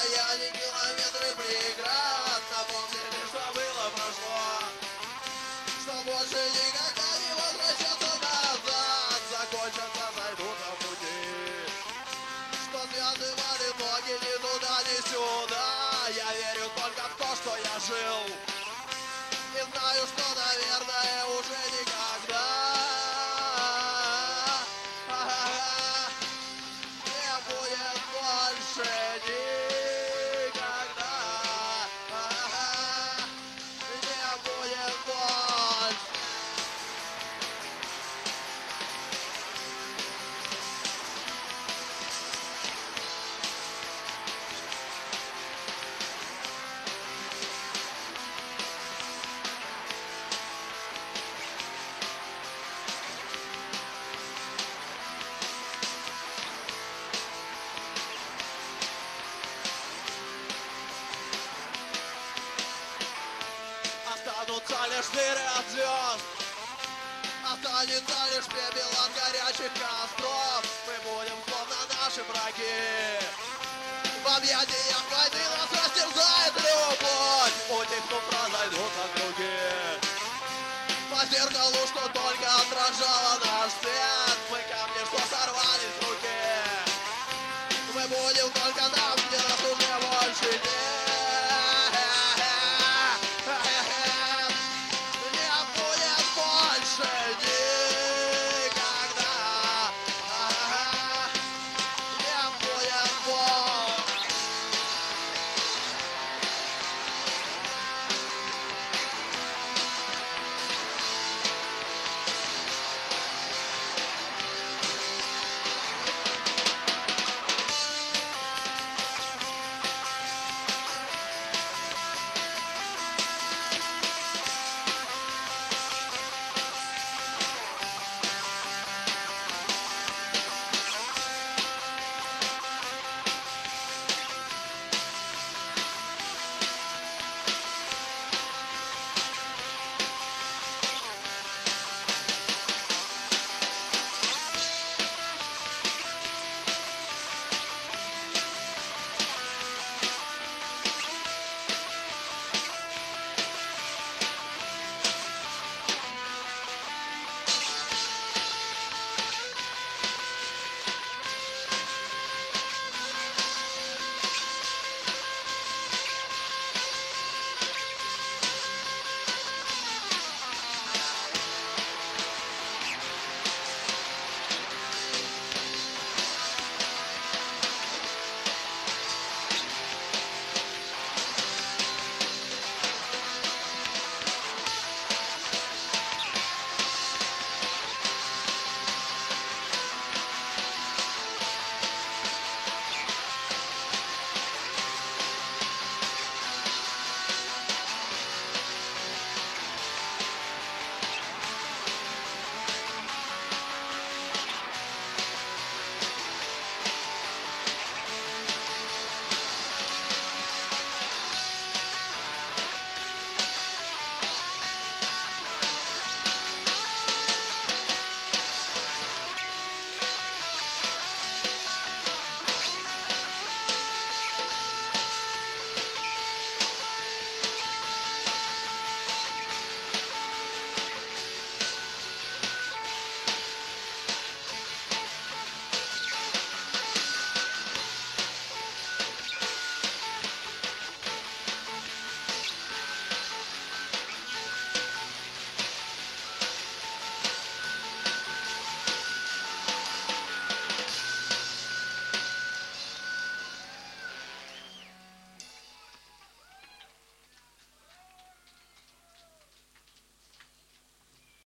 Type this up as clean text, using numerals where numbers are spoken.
расстояний, километры преград напомнили, что было, прошло, что больше никогда не возвращаться назад. Закончатся, зайдут на пути, что связывали ноги ни туда, ни сюда. Я верю только в то, что я жил, и знаю, что, наверное, уже никогда не будет больше никогда. Не будет больше. Останутся лишь дыры от звезд, останется лишь пепел от горячих костров. Мы будем словно наши враги, в объятиях войны нас растерзает любовь. Утихнув, разойдутся круги по зеркалу, что только отражало наш